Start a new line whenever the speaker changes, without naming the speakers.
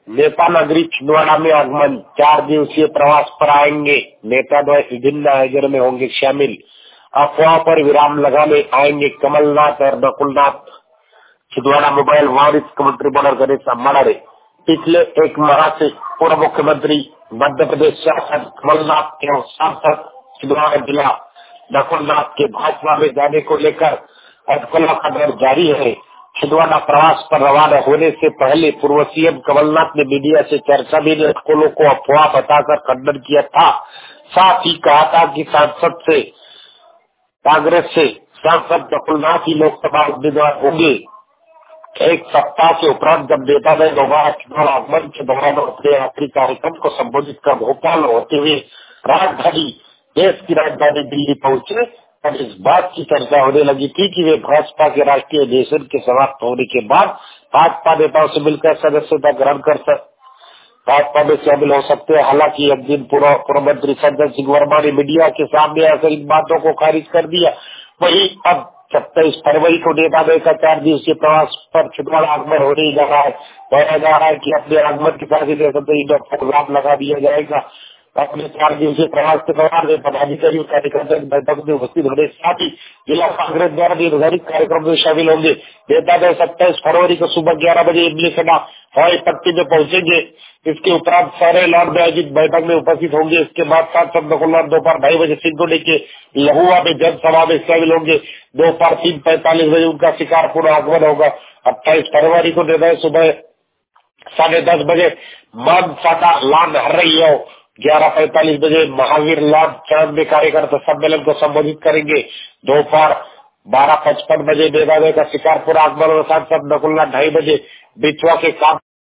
नेता नगरी छिंदवाड़ा में आगमन, 4 दिवसीय प्रवास पर आएंगे नेता द्वय, विभिन्न आयोजन में होंगे शामिल। अफवाह पर विराम लगाने आएंगे कमलनाथ और नकुलनाथ। छिंदवाड़ा मोबाइल वारिस कमेंट्री बॉर्डर गणेश मड़ारे। पिछले एक माह से पूर्व मुख्यमंत्री मध्य प्रदेश शासक कमलनाथ एवं सांसद छिंदवाड़ा जिला नकुलनाथ के भाजपा में जाने को लेकर अटकलों का दौर जारी है। छिंदवाड़ा प्रवास पर रवाना होने से पहले पूर्व सीएम कमलनाथ ने मीडिया से चर्चा में अटकलों को अफवाह बताकर खंडन किया था। साथ ही कहा था कि कांग्रेस से सांसद नकुलनाथ ही लोकसभा उम्मीदवार होंगे। एक सप्ताह के उपरांत जब नेता ने दोबारा छिंदवाड़ा आगमन के दौरान अपने आखिरी कार्यक्रम को संबोधित कर भोपाल होते हुए राजधानी देश की राजधानी दिल्ली पहुंचे, तब इस बात की चर्चा होने लगी थी कि वे भाजपा के राष्ट्रीय अधिवेशन के समाप्त होने के बाद भाजपा नेताओं से मिलकर सदस्यता ग्रहण कर भाजपा में शामिल हो सकते हैं। हालांकि एक दिन पूर्व मंत्री सज्जन सिंह वर्मा ने मीडिया के सामने आकर इन बातों को खारिज कर दिया। वहीं अब 27 फरवरी को नेता दल का 4 दिवसीय प्रवास पर छिंदवाड़ा आगमन होने जा रहा है। बताया जा रहा है कि अपने आगमन के साथ ही प्रोग्राम लगा दिया जाएगा। अपने 4 दिवसीय प्रवास के दौरान पदाधिकारी और कार्यकर्ता की बैठक में उपस्थित होने के साथ ही जिला कांग्रेस द्वारा निर्धारित कार्यक्रम में शामिल होंगे। नेता दल 27 फरवरी को सुबह 11 बजे इमली खड़ा हवाई पट्टी में पहुंचेंगे। इसके उपरांत सारे लॉर्ड में आयोजित बैठक में उपस्थित होंगे। इसके बाद सांसद नकुलनाथ दोपहर 2:30 बजे सिंगोली के लहुआ में जनसभा में शामिल होंगे। दोपहर 3:45 बजे उनका शिकारपुर आगमन होगा। 28 फरवरी को नेता सुबह 10:30 बजे मानसाटा लान हर्रैया 11:45 बजे महावीर लाल चांद में कार्यकर्ता सम्मेलन को संबोधित करेंगे। दोपहर 12:55 बजे नेता का शिकारपुर आगमन और सांसद नकुलनाथ 2:30 बजे बिचवा के काम